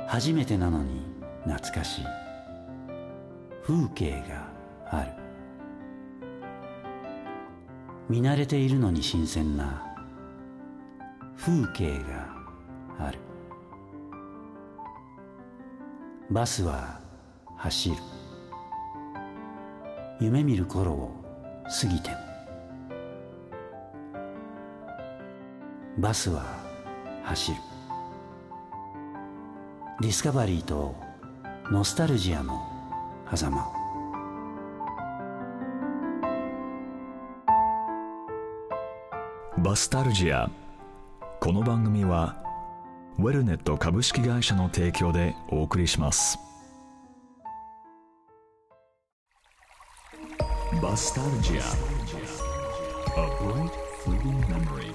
初めてなのに懐かしい風景がある。見慣れているのに新鮮な風景がある。バスは走る。夢見る頃を過ぎても。バスは走る。ディスカバリーとノスタルジアの狭間を。 バスタルジア。この番組はウェルネット株式会社の提供でお送りします。バスタルジア A bright fleeting memory。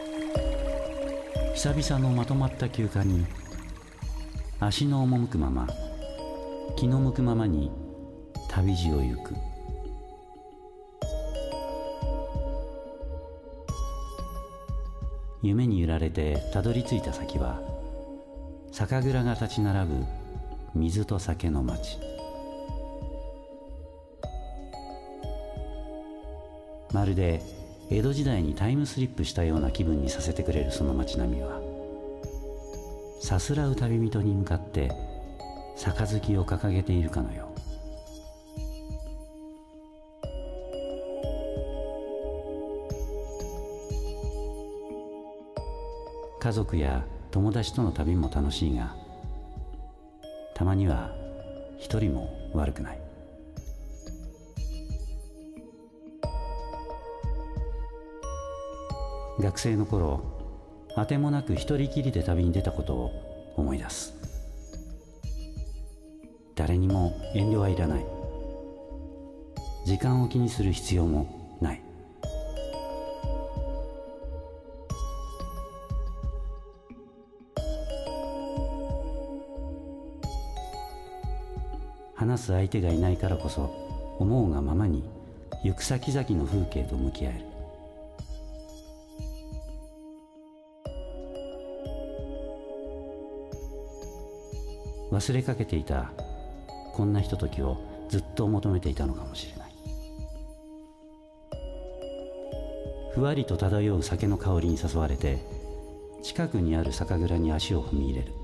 久々のまとまった休暇に足の赴くまま気の向くままに旅路を行く。夢に揺られてたどり着いた先は酒蔵が立ち並ぶ水と酒の町。まるで江戸時代にタイムスリップしたような気分にさせてくれるその街並みは、さすらう旅人に向かって杯を掲げているかのよう。家族や友達との旅も楽しいが、たまには一人も悪くない。学生の頃、あてもなく一人きりで旅に出たことを思い出す。誰にも遠慮はいらない。時間を気にする必要もない。話す相手がいないからこそ、思うがままに行く先々の風景と向き合える。忘れかけていたこんなひとときをずっと求めていたのかもしれない。ふわりと漂う酒の香りに誘われて、近くにある酒蔵に足を踏み入れる。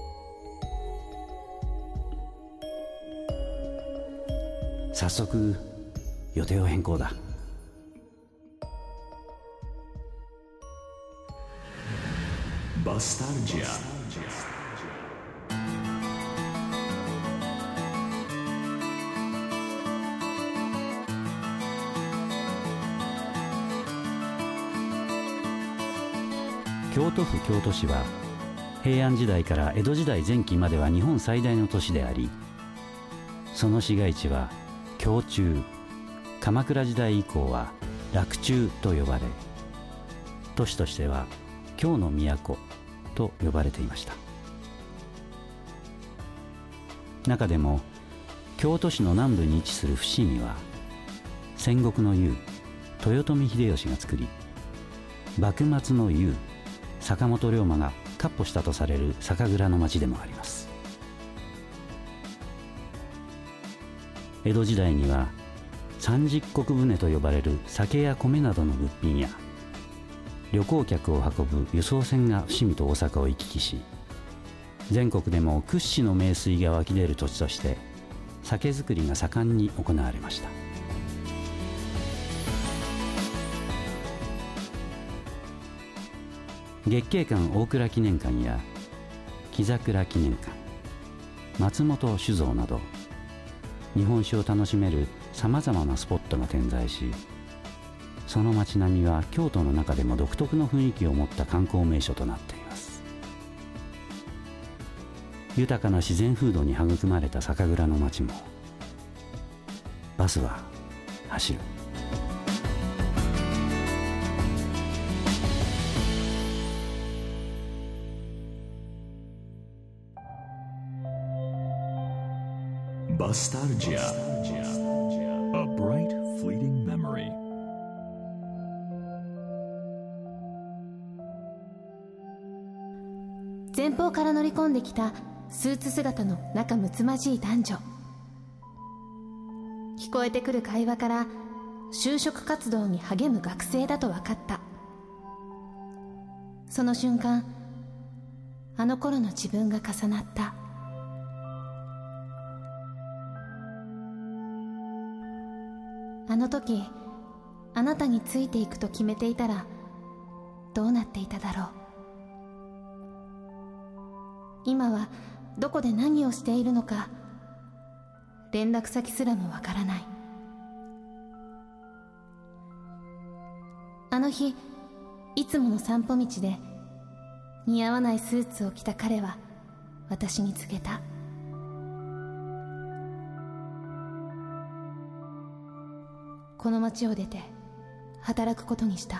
早速予定を変更だ。 バスタルジア。 京都府京都市は平安時代から江戸時代前期までは日本最大の都市であり、その市街地は京中、鎌倉時代以降は洛中と呼ばれ、都市としては京の都と呼ばれていました。中でも京都市の南部に位置する伏見は、戦国の雄豊臣秀吉が作り、幕末の雄坂本龍馬が闊歩したとされる酒蔵の町でもあります。江戸時代には三十石船と呼ばれる酒や米などの物品や、旅行客を運ぶ輸送船が伏見と大阪を行き来し、全国でも屈指の名水が湧き出る土地として酒造りが盛んに行われました。月桂館大倉記念館や木桜記念館、松本酒造など日本酒を楽しめるさまざまなスポットが点在し、その街並みは京都の中でも独特の雰囲気を持った観光名所となっています。豊かな自然風土に育まれた酒蔵の街も、バスは走る。 バスタルジア A bright fleeting memory。 前方から乗り込んできたスーツ姿の仲睦まじい男女。聞こえてくる会話から就職活動に励む学生だと分かった。その瞬間、あの頃の自分が重なった。あの時あなたについていくと決めていたらどうなっていただろう。今はどこで何をしているのか、連絡先すらもわからない。あの日、いつもの散歩道で似合わないスーツを着た彼は私に告げた。この町を出て働くことにした。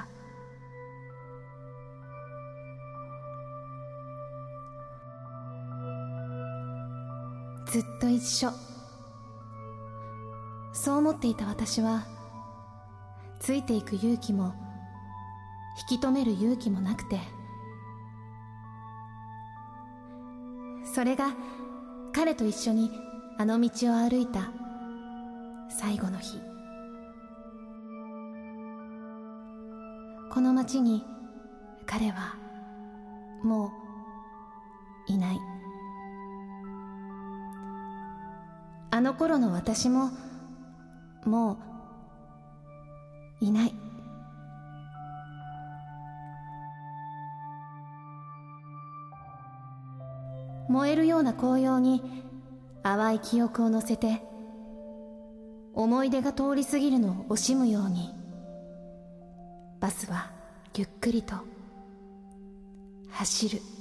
ずっと一緒。そう思っていた私は、ついていく勇気も引き止める勇気もなくて、それが彼と一緒にあの道を歩いた最後の日。この町に彼はもういない。あの頃の私ももういない。燃えるような紅葉に淡い記憶を乗せて、思い出が通り過ぎるのを惜しむように、バスはゆっくりと走る。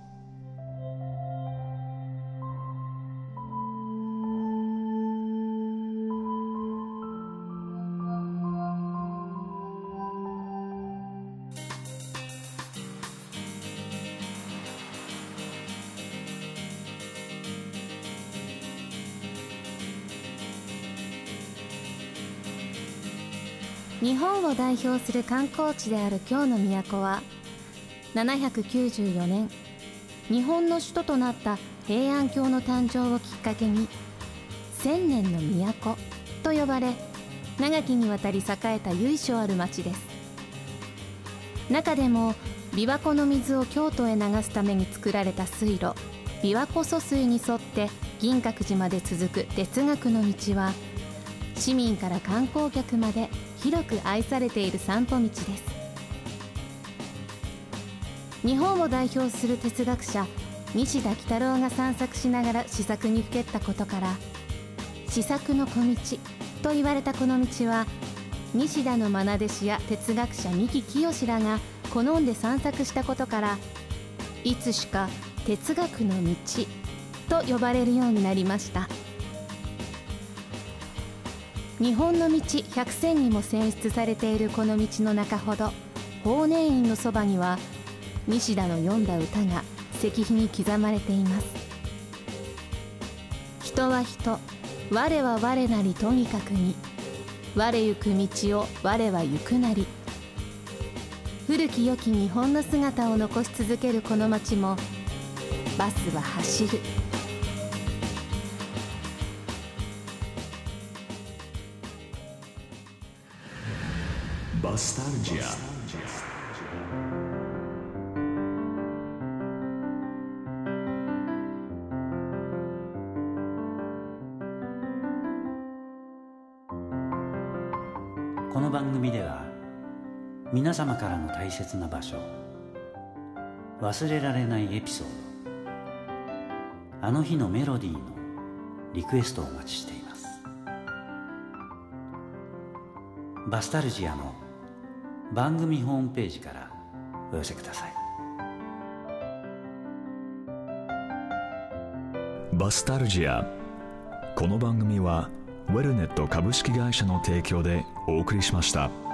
日本を代表する観光地である京の都は、794年日本の首都となった平安京の誕生をきっかけに千年の都と呼ばれ、長きにわたり栄えた由緒ある町です。中でも琵琶湖の水を京都へ流すために作られた水路、琵琶湖疎水に沿って銀閣寺まで続く哲学の道は、市民から観光客まで広く愛されている散歩道です。日本を代表する哲学者西田幾多郎が散策しながら思索にふけったことから、思索の小道と言われたこの道は、西田の愛弟子や哲学者三木清らが好んで散策したことから、いつしか哲学の道と呼ばれるようになりました。日本の道100選にも選出されているこの道の中ほど、法然院のそばには西田の詠んだ歌が石碑に刻まれています。人は人、我は我なりとにかくに、我行く道を我は行くなり。古き良き日本の姿を残し続けるこの街も、バスは走る。 バスタルジア。 この番組では、皆様からの大切な場所、忘れられないエピソード、あの日のメロディーのリクエストをお待ちしています。バスタルジアの番組ホームページからお寄せください。 バスタルジア。この番組はウェルネット株式会社の提供でお送りしました。